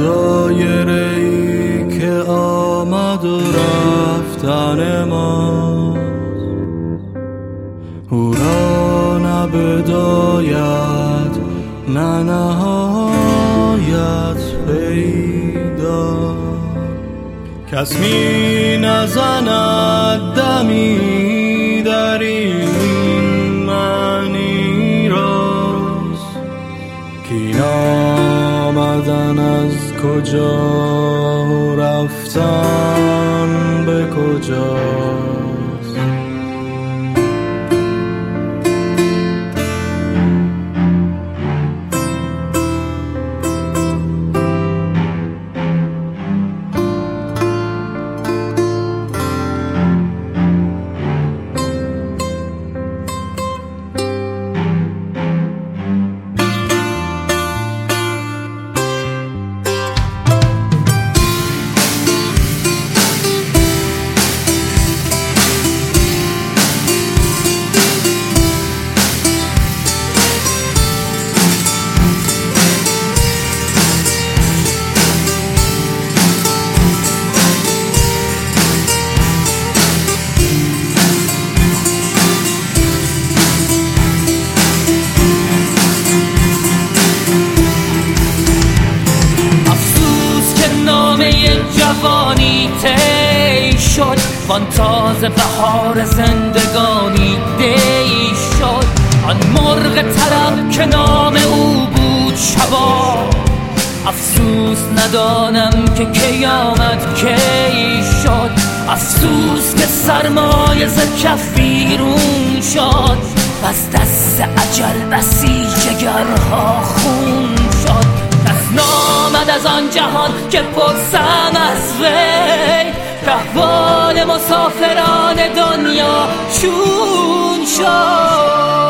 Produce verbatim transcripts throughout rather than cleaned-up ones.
دایره‌ای که آمد و رفتن ما، او را نه بدایت نه نهایت پیدا. کس می نزند دمی در این معنی راست، کین آمدن از کجا و رفتن به کجاست. جوانی تی شد، وان تازه بهار زندگانی دی شد. آن مرغ طلب که نام او بود شبا، افسوس ندانم که کی آمد کی شد. افسوس که سرمایه ز کف بیرون شد، از دست اجل بسی جگرها خون شد. نامد از آن جهان که پرسم از وی، که احوال مسافران دنیا چون شد.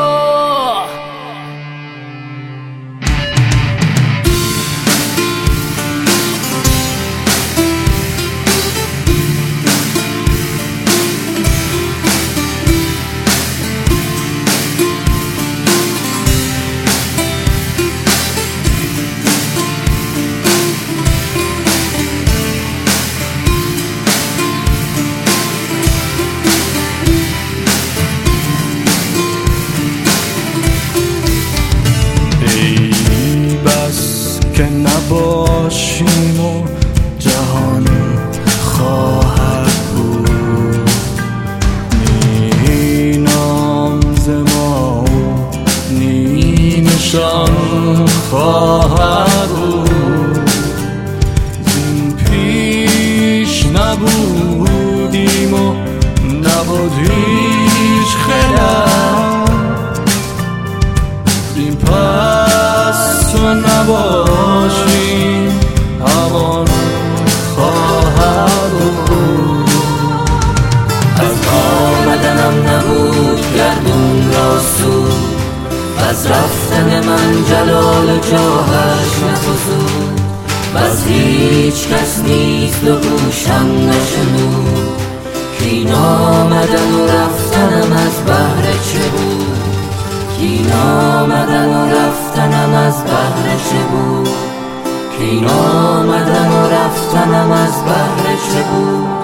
که نباشیم و جهان خواهد بود، نی نام ز ما و نی نشان خواهد بود. زین پیش نبودیم و نبود هیچ خلل، زین پس تو نباشیم همان خواهد بود. از آمدنم نبود گردون را سود، از رفتن من جلال جاهش نفزود. بس هیچ کس نیست و گوشم نشنود، کین آمدن و رفتنم از بهر چه بود. کین آمدن و رفتنم از بهر چه بود. کین آمدن و رفتنم از بهر چه بود.